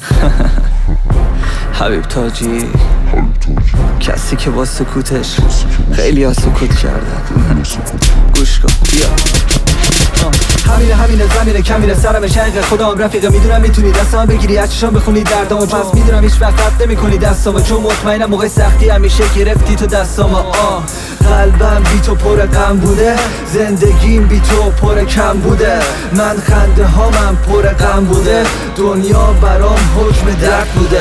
حبیب تاجی، کسی که با سکوتش خیلی ها سکوت کردن. گوش کن بیا. همینه زمینه کمینه سرم شقیقه خودم رفیقه. میدونم میتونی دستم بگیری از چشام بخونی دردامو، پس میدونم هیچ وقت رد نمیکنی دستامو، چون مطمئنم موقع سختی همیشه گرفتی تو دستامو. قلبم بی تو پر غم بوده، زندگیم بی تو پر کم بوده، من خنده هامم پر غم بوده، دنیا برام حکم درد بوده.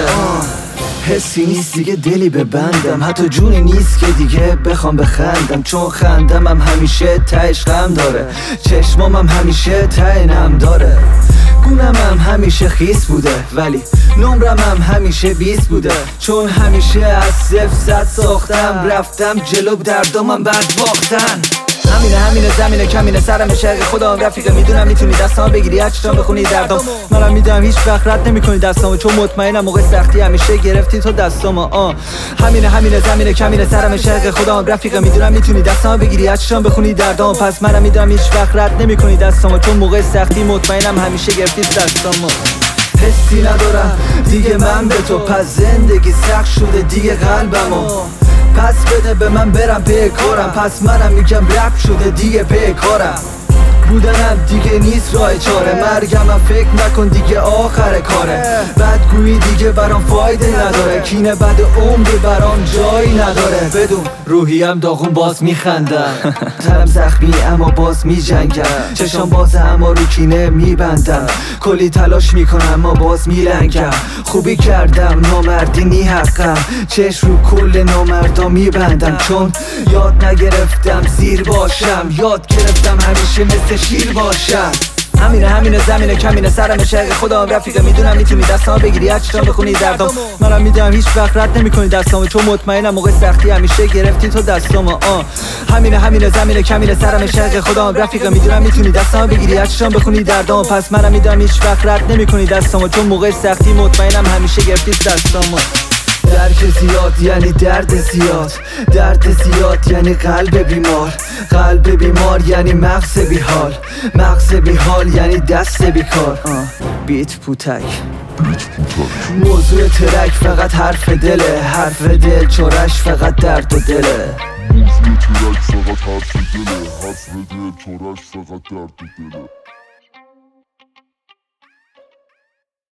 حسی نیست دیگه دلی ببندم، حتی جونی نیست که دیگه بخوام بخندم، چون خندمم همیشه تهش غم داره، چشمامم همیشه ته نم داره، گونمم همیشه خیس بوده ولی نمرمم همیشه 20 بوده، چون همیشه از صفر ساختم، رفتم جلو دردامم بعد باختن. همینه زمینه کمینه سرم شقیقه خودم رفیقه. میدونم میتونی دستام بگیری از چشام بخونی دردام، منم میدونم هیچ وقت رد نمیکنی دستامو، چون مطمئنم موقع سختی همیشه گرفتی تو دستامو. همینه زمینه کمینه سرم شقیقه خودم رفیقه. میدونم میتونی دستام بگیری از چشام بخونی دردام، پس منم میدونم هیچ وقت رد نمیکنی دستامو، چون موقع سختی مطمئنم همیشه گرفتی تو دستامو. حسی ندارم دیگه من به تو، پس زندگی سخت شده دیگه قلبمو، پس بده به من برم پی کارم، پس منم میگم رپ شده دیگه پی کارم، بودنم دیگه نیست راه چاره، مرگمم فکر نکن دیگه آخر کاره، بدگویی دیگه برام فایده نداره، کینه بعد عمری برام جایی نداره، بدون روحیم داغون باز میخندم، تنم زخمی اما باز میجنگم، چشام بازه اما رو کینه میبندم، کلی تلاش میکنم اما باز میلنگم، خوبی کردم نامردی نی حقم، چشم رو کل نامردا میبندم، چون یاد نگرفتم زیر باشم، یاد گرفتم همیشه مثل شیر باشم. همینه زمینه کمینه سرم شقیقه خودم رفیقه. میدونم میتونی دستام بگیری از چشام بخونی دردام، منم میدونم هیچ وقت رد نمیکنی دستامو، چون مطمئنم موقع سختی همیشه گرفتی تو دستامو. همینه زمینه کمینه سرم شقیقه خودم رفیقه. میدونم میتونی دستام بگیری از چشام بخونی دردام، پس منم میدونم هیچ وقت رد نمیکنی دستامو، چون موقع سختی مطمئنم همیشه گرفتی تو دستامو. درک زیاد یعنی درد زیاد، درد زیاد یعنی قلب بیمار یعنی مغز بیحال، مغز بیحال یعنی دست بیکار. بیت پوتک موضوع ترک فقط حرف دله، حرف دل چورش فقط درد و دله، موضوع ترک فقط حرف دله، حرف دل چورش فقط درد و دله.